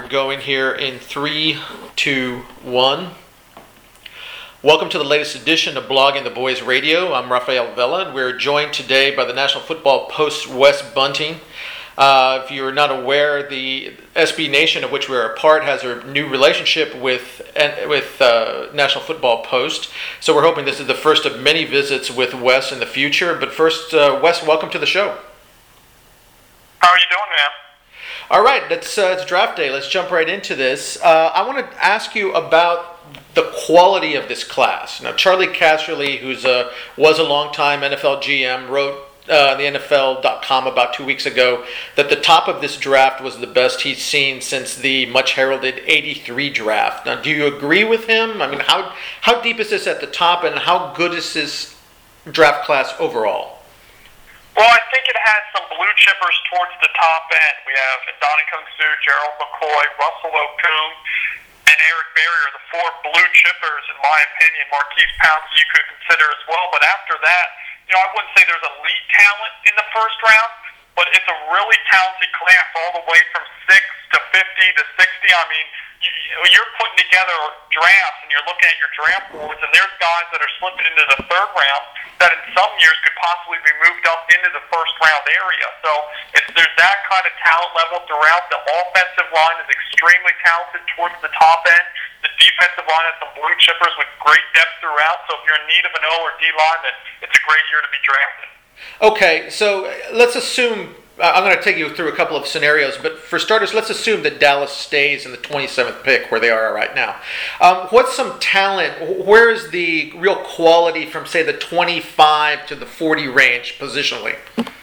Going here in 3, 2, 1. Welcome to the latest edition of Blogging the Boys Radio. I'm Rafael Vela, and we're joined today by the National Football Post's Wes Bunting. If you're not aware, the SB Nation, of which we're a part, has a new relationship with National Football Post. So we're hoping this is the first of many visits with Wes in the future. But first, Wes, welcome to the show. How are you doing, man? All right, it's draft day. Let's jump right into this. I want to ask you about the quality of this class. Now, Charlie Casserly, who was a longtime NFL GM, wrote the NFL.com about 2 weeks ago that the top of this draft was the best he's seen since the much heralded '83 draft. Now, do you agree with him? I mean, how deep is this at the top, and how good is this draft class overall? Well, I think it has some blue chippers towards the top end. We have Ndamukong Suh, Gerald McCoy, Russell Okung, and Eric Berry are the four blue chippers, in my opinion. Marquise Pouncey you could consider as well. But after that, I wouldn't say there's elite talent in the first round, but it's a really talented class all the way from 6 to 50 to 60. I mean, you're putting together drafts and you're looking at your draft boards, and there's guys that are slipping into the third round that in some years could possibly be moved up into the first round area. So there's that kind of talent level throughout. The offensive line is extremely talented towards the top end. The defensive line has some blue chippers with great depth throughout. So if you're in need of an O or D lineman, it's a great year to be drafted. Okay, so let's assume, I'm going to take you through a couple of scenarios, but for starters, let's assume that Dallas stays in the 27th pick where they are right now. What's some talent, where is the real quality from, say, the 25 to the 40 range positionally?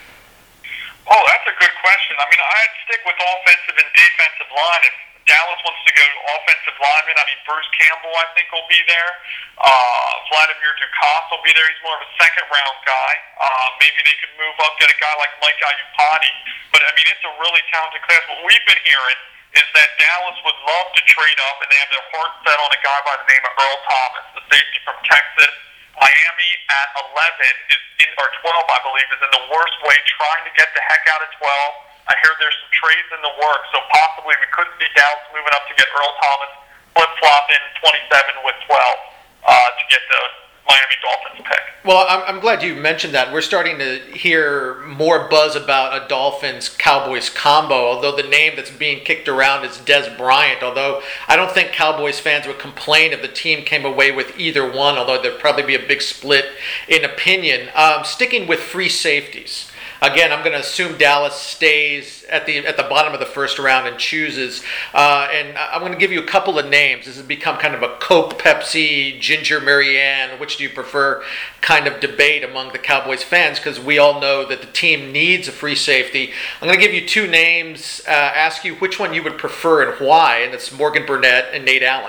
Oh, that's a good question. I mean, I'd stick with offensive and defensive line. If Dallas wants to go offensive lineman, Bruce Campbell, I think, will be there. Vladimir Dukas will be there. He's more of a second-round guy. Maybe they could move up, get a guy like Mike Iupati. But, it's a really talented class. What we've been hearing is that Dallas would love to trade up, and they have their heart set on a guy by the name of Earl Thomas, the safety from Texas. Miami at 11 or 12, I believe, is in the worst way, trying to get the heck out of 12. I hear there's some trades in the works, so possibly we could see Dallas moving up to get Earl Thomas, flip-flop in 27 with 12 to get the Miami Dolphins pick. Well, I'm glad you mentioned that. We're starting to hear more buzz about a Dolphins-Cowboys combo, although the name that's being kicked around is Dez Bryant, although I don't think Cowboys fans would complain if the team came away with either one, although there'd probably be a big split in opinion. Sticking with free safeties. Again, I'm going to assume Dallas stays at the bottom of the first round and chooses. And I'm going to give you a couple of names. This has become kind of a Coke, Pepsi, Ginger, Marianne, which do you prefer kind of debate among the Cowboys fans, because we all know that the team needs a free safety. I'm going to give you two names, ask you which one you would prefer and why, and it's Morgan Burnett and Nate Allen.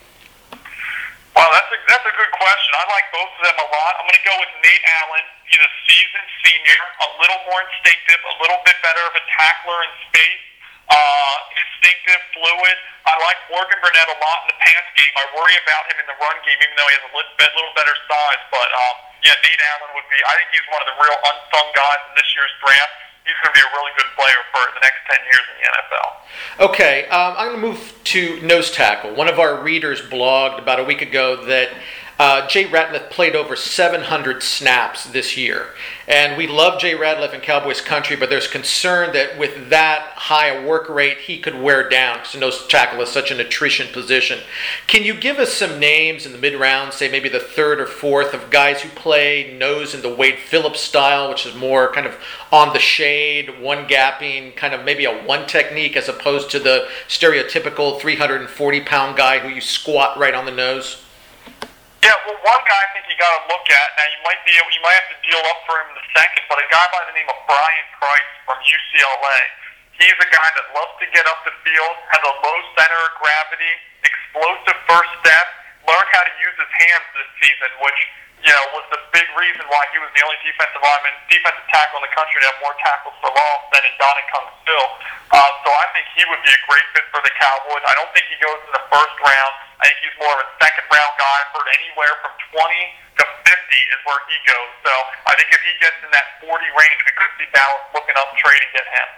Well, that's a good question. I like both of them a lot. I'm going to go with Nate Allen. He's a seasoned senior, a little more instinctive, a little bit better of a tackler in space, instinctive, fluid. I like Morgan Burnett a lot in the pass game. I worry about him in the run game, even though he has a little better size. But, Nate Allen would be, I think he's one of the real unsung guys in this year's draft. He's going to be a really good player for the next 10 years in the NFL. Okay, I'm going to move to nose tackle. One of our readers blogged about a week ago that Jay Ratliff played over 700 snaps this year. And we love Jay Ratliff in Cowboys country, but there's concern that with that high a work rate, he could wear down, because nose tackle is such an attrition position. Can you give us some names in the mid-round, say maybe the third or fourth, of guys who play nose in the Wade Phillips style, which is more kind of on the shade, one-gapping, kind of maybe a one technique, as opposed to the stereotypical 340-pound guy who you squat right on the nose? Yeah, well, one guy I think you got to look at. Now, you might have to deal up for him in the second, but a guy by the name of Brian Price from UCLA. He's a guy that loves to get up the field, has a low center of gravity, explosive first step, learned how to use his hands this season, which was the big reason why he was the only defensive tackle in the country to have more tackles for loss than Ndamukong Suh. So I think he would be a great fit for the Cowboys. I don't think he goes in the first round. I think he's more of a second-round guy. For anywhere from 20 to 50 is where he goes. So I think if he gets in that 40 range, we could see Dallas looking up, trade, and get him.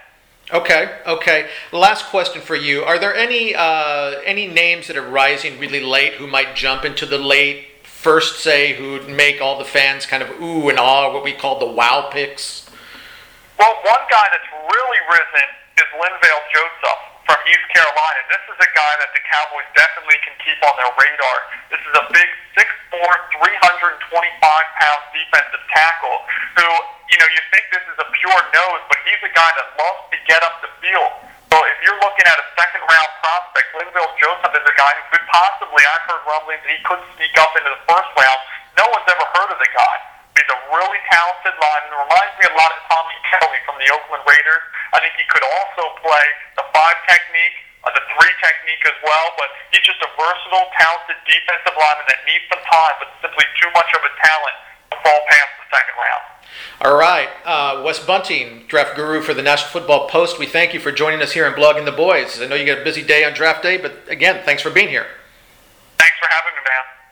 Okay. Last question for you: are there any names that are rising really late who might jump into the late first, say, who'd make all the fans kind of ooh and ah, what we call the wow picks? Well, one guy that's really risen is Linval Joseph from East Carolina. And this is a guy that the Cowboys definitely can keep on their radar. This is a big 6'4", 325-pound defensive tackle who, you think this is a pure nose, but he's a guy that loves to get up the field. So if you're looking at a second-round prospect, Linval Joseph is a guy who could possibly, I've heard rumblings that he could sneak up into the first round. No one's ever heard of the guy. He's a really talented lineman. Reminds me a lot of Tommy Kelly from the Oakland Raiders. I think he could also play the 5 technique, the 3 technique as well, but he's just a versatile, talented defensive lineman that needs some time, but simply too much of a talent to fall past the second round. All right. Wes Bunting, draft guru for the National Football Post, we thank you for joining us here on Blogging the Boys. I know you got a busy day on draft day, but again, thanks for being here. Thanks for having me, man.